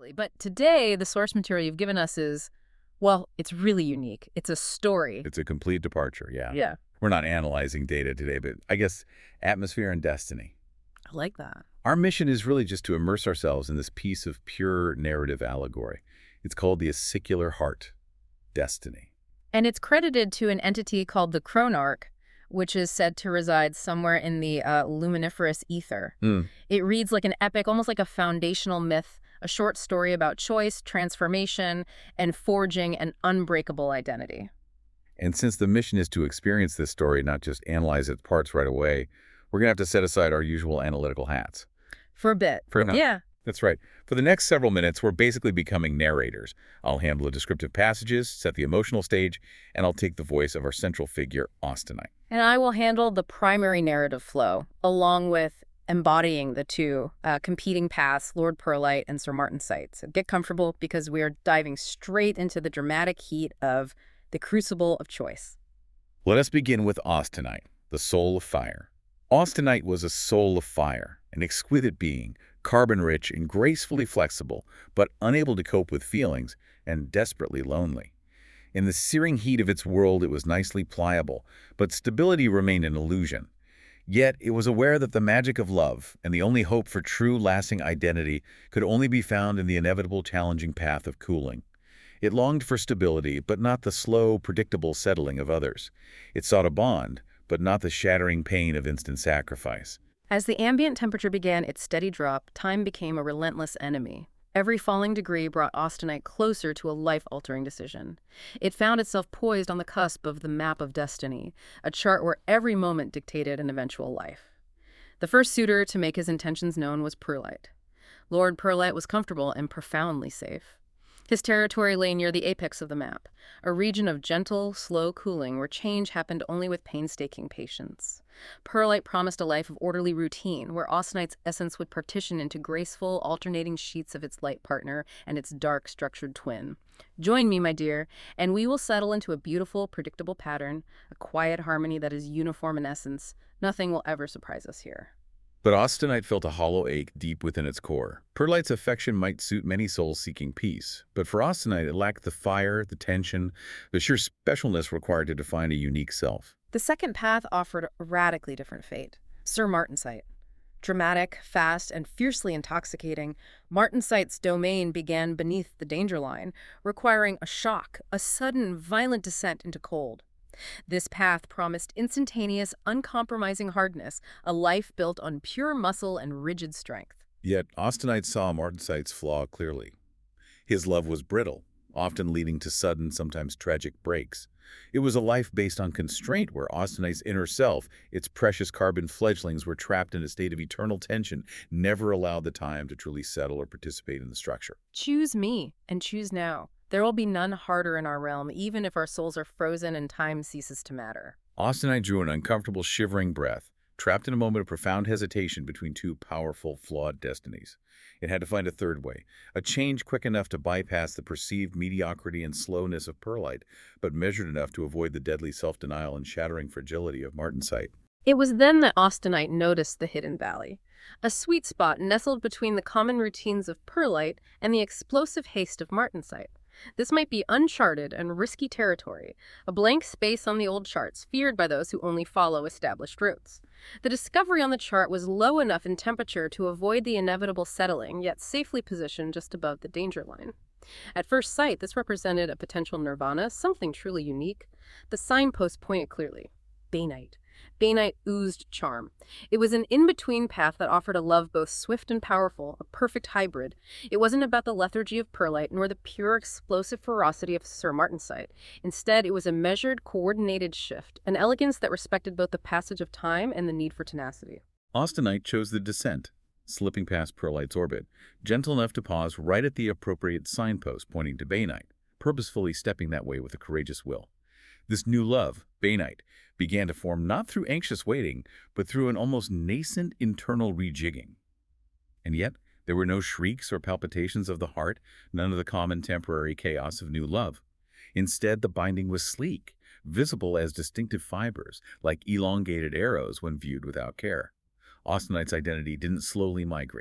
Absolutely. But today, the source material you've given us is, well, it's really unique. It's a story. It's a complete departure, yeah. Yeah, We're not analyzing data today, but I guess atmosphere and destiny. I like that. Our mission is really just to immerse ourselves in this piece of pure narrative allegory. It's called the Acicular Heart, Destiny. And it's credited to an entity called the Chronarch, which is said to reside somewhere in the luminiferous ether. It reads like an epic, almost like a foundational myth, a short story about choice, transformation, and forging an unbreakable identity. And since the mission is to experience this story, not just analyze its parts right away, we're going to have to set aside our usual analytical hats. For a bit. For now. Yeah. That's right. For the next several minutes, we're basically becoming narrators. I'll handle the descriptive passages, set the emotional stage, and I'll take the voice of our central figure, Austenite. And I will handle the primary narrative flow, along with embodying the two competing paths, Lord Perlite and Sir Martinsight. So get comfortable because we are diving straight into the dramatic heat of the crucible of choice. Let us begin with Austenite, the soul of fire. Austenite was a soul of fire, an exquisite being, carbon-rich and gracefully flexible, but unable to cope with feelings and desperately lonely. In the searing heat of its world, it was nicely pliable, but stability remained an illusion. Yet it was aware that the magic of love and the only hope for true, lasting identity could only be found in the inevitable, challenging path of cooling. It longed for stability, but not the slow, predictable settling of others. It sought a bond, but not the shattering pain of instant sacrifice. As the ambient temperature began its steady drop, time became a relentless enemy. Every falling degree brought Austenite closer to a life-altering decision. It found itself poised on the cusp of the map of destiny, a chart where every moment dictated an eventual life. The first suitor to make his intentions known was Perlite. Lord Perlite was comfortable and profoundly safe. His territory lay near the apex of the map, a region of gentle, slow cooling where change happened only with painstaking patience. Perlite promised a life of orderly routine, where Austenite's essence would partition into graceful, alternating sheets of its light partner and its dark, structured twin. Join me, my dear, and we will settle into a beautiful, predictable pattern, a quiet harmony that is uniform in essence. Nothing will ever surprise us here. But Austenite felt a hollow ache deep within its core. Perlite's affection might suit many souls seeking peace, but for Austenite it lacked the fire, the tension, the sheer specialness required to define a unique self. The second path offered a radically different fate. Sir Martinsight. Dramatic, fast, and fiercely intoxicating, Martinsight's domain began beneath the danger line, requiring a shock, a sudden, violent descent into cold. This path promised instantaneous, uncompromising hardness, a life built on pure muscle and rigid strength. Yet Austenite saw Martinsight's flaw clearly. His love was brittle, often leading to sudden, sometimes tragic breaks. It was a life based on constraint where Austenite's inner self, its precious carbon fledglings, were trapped in a state of eternal tension, never allowed the time to truly settle or participate in the structure. Choose me, and choose now. There will be none harder in our realm, even if our souls are frozen and time ceases to matter. Austenite drew an uncomfortable, shivering breath, trapped in a moment of profound hesitation between two powerful, flawed destinies. It had to find a third way, a change quick enough to bypass the perceived mediocrity and slowness of Perlite, but measured enough to avoid the deadly self-denial and shattering fragility of Martinsight. It was then that Austenite noticed the hidden valley, a sweet spot nestled between the common routines of Perlite and the explosive haste of Martinsight. This might be uncharted and risky territory, a blank space on the old charts, feared by those who only follow established routes. The discovery on the chart was low enough in temperature to avoid the inevitable settling, yet safely positioned just above the danger line. At first sight, this represented a potential nirvana, something truly unique. The signpost pointed clearly. Bainite. Bainite oozed charm. It was an in-between path that offered a love both swift and powerful, a perfect hybrid. It wasn't about the lethargy of Perlite, nor the pure explosive ferocity of Sir Martinsight. Instead, it was a measured, coordinated shift, an elegance that respected both the passage of time and the need for tenacity. Austenite chose the descent, slipping past Perlite's orbit, gentle enough to pause right at the appropriate signpost pointing to Bainite, purposefully stepping that way with a courageous will. This new love, Bainite, began to form not through anxious waiting, but through an almost nascent internal rejigging. And yet, there were no shrieks or palpitations of the heart, none of the common temporary chaos of new love. Instead, the binding was sleek, visible as distinctive fibers, like elongated arrows when viewed without care. Austenite's identity didn't slowly migrate.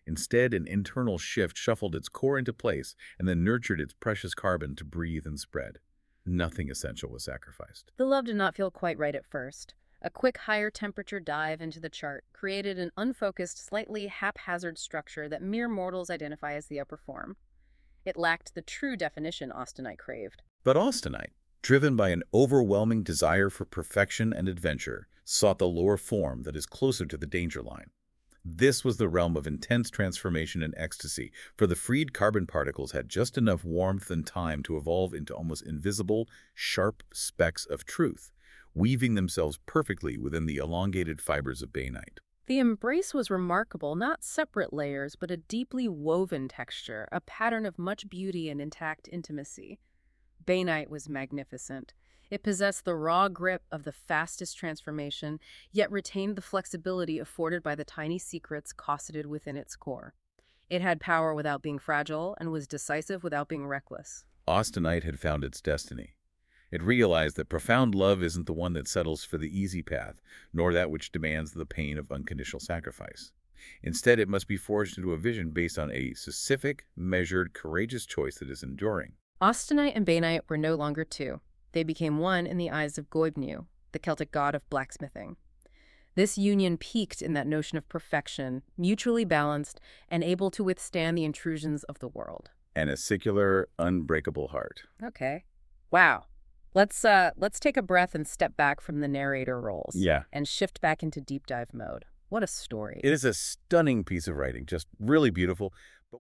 Instead, an internal shift shuffled its core into place and then nurtured its precious carbon to breathe and spread. Nothing essential was sacrificed. The love did not feel quite right at first. A quick higher temperature dive into the chart created an unfocused, slightly haphazard structure that mere mortals identify as the upper form. It lacked the true definition austenite craved. But austenite, driven by an overwhelming desire for perfection and adventure, sought the lower form that is closer to the danger line. This was the realm of intense transformation and ecstasy, for the freed carbon particles had just enough warmth and time to evolve into almost invisible, sharp specks of truth, weaving themselves perfectly within the elongated fibers of bainite. The embrace was remarkable, not separate layers, but a deeply woven texture, a pattern of much beauty and intact intimacy. Bainite was magnificent. It possessed the raw grip of the fastest transformation, yet retained the flexibility afforded by the tiny secrets cosseted within its core. It had power without being fragile and was decisive without being reckless. Austenite had found its destiny. It realized that profound love isn't the one that settles for the easy path, nor that which demands the pain of unconditional sacrifice. Instead, it must be forged into a vision based on a specific, measured, courageous choice that is enduring. Austenite and Bainite were no longer two. They became one in the eyes of Goibniu, the Celtic god of blacksmithing. This union peaked in that notion of perfection, mutually balanced and able to withstand the intrusions of the world. And a secular, unbreakable heart. Okay. Wow. Let's take a breath and step back from the narrator roles. Yeah. And shift back into deep dive mode. What a story. It is a stunning piece of writing, just really beautiful.